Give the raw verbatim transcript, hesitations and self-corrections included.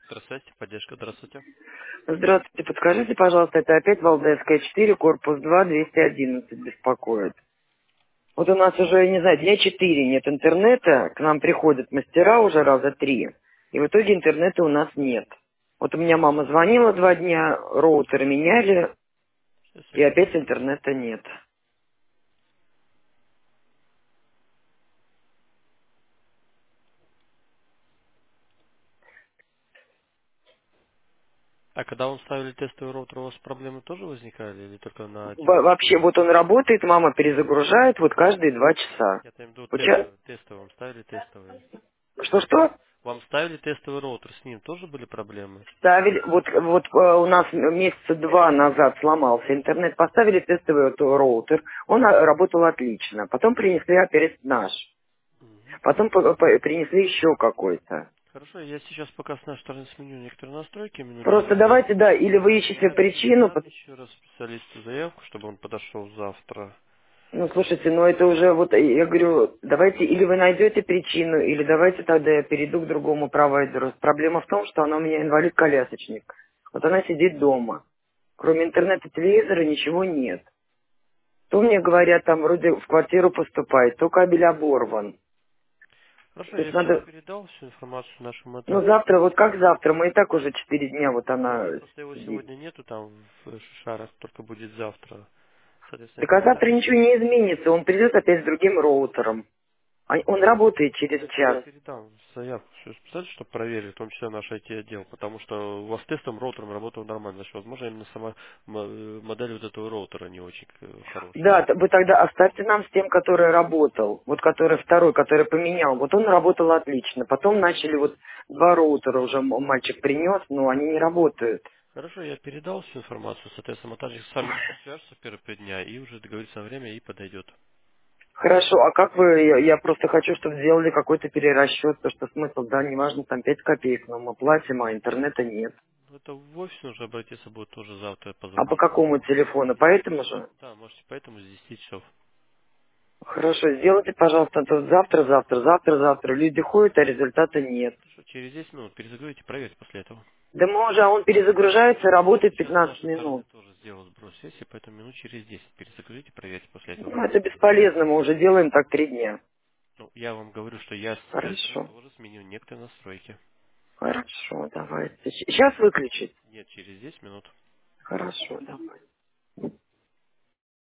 Здравствуйте, поддержка, здравствуйте. Здравствуйте, подскажите, пожалуйста, это опять Валдайская четыре, корпус два, двести одиннадцать беспокоит. Вот у нас уже, не знаю, дня четыре нет интернета, к нам приходят мастера уже раза три, и в итоге интернета у нас нет. Вот у меня мама звонила два дня, роутер меняли, Сейчас я и опять посмотрю. интернета нет. А когда вам ставили тестовый роутер, у вас проблемы тоже возникали или только на Во- Вообще, текущий? вот он работает, мама перезагружает вот каждые два часа. Я имею в виду Вот ща- тестовый, тестовый, вам ставили тестовый. Что-что? Вам ставили тестовый роутер, с ним тоже были проблемы? Ставили, вот, вот э, у нас месяца два назад сломался интернет, поставили тестовый вот роутер, он а, работал отлично, потом принесли опять наш, Мгм. потом по- по- принесли еще какой-то. Хорошо, я сейчас пока с нашей стороны сменю некоторые настройки, Просто минуточку. давайте, да, или вы ищете Я причину, передам пот- еще раз специалисту заявку, чтобы он подошел завтра. ну слушайте, ну это уже вот, э, я говорю, давайте, или вы найдете причину, или давайте тогда я перейду к другому провайдеру. Проблема в том, что она у меня инвалид-колясочник, вот она сидит дома, кроме интернета, телевизора ничего нет. То мне говорят, там вроде в квартиру поступает, то кабель оборван. Хорошо, То я есть все надо, передал, всю информацию нашему ну это. завтра, вот как завтра, мы и так уже четыре дня, вот она Нет, просто его сидит. сегодня нету там в шарах, только будет завтра. Соответственно, Так я а завтра передам. ничего не изменится, он придет опять с другим роутером. А Он работает через Я сейчас час. передам заявку все специально, чтобы проверили, в том числе наш I T-отдел, потому что у вас тестом роутером работал нормально. Значит, возможно, именно сама мо- э, модель вот этого роутера не очень э, хорошая. Да, т- вы тогда оставьте нам с тем, который работал. Вот который второй, который поменял. Вот он работал отлично. Потом начали вот два роутера уже м- мальчик принес, но они не работают. Хорошо, я передал всю информацию, соответственно, мы также с вами свяжутся в первые пять дня и уже договориться на время и подойдет. Хорошо, а как вы, я, я просто хочу, чтобы сделали какой-то перерасчет, то что смысл, да, неважно, там пять копеек, но мы платим, а интернета нет. Это в офис нужно обратиться будет тоже завтра, я А по позвоню. какому телефону? По этому же? Да, можете поэтому с десяти часов. Хорошо, сделайте, пожалуйста, то завтра, завтра, завтра, завтра. Люди ходят, а результата нет. Хорошо, через десять минут перезагрузите, проверьте после этого. Да мы уже, а он перезагружается, Я работает сейчас с пятнадцать нашей стороны минут. тоже сделал сброс сессии, поэтому минут через десять перезагрузите, проверьте после этого. Ну, это бесполезно, мы уже делаем так три дня. Ну, я вам говорю, что я с своей стороны Хорошо, тоже сменил некоторые настройки. хорошо, давайте. Сейчас выключить? Нет, через десять минут. Хорошо, давай.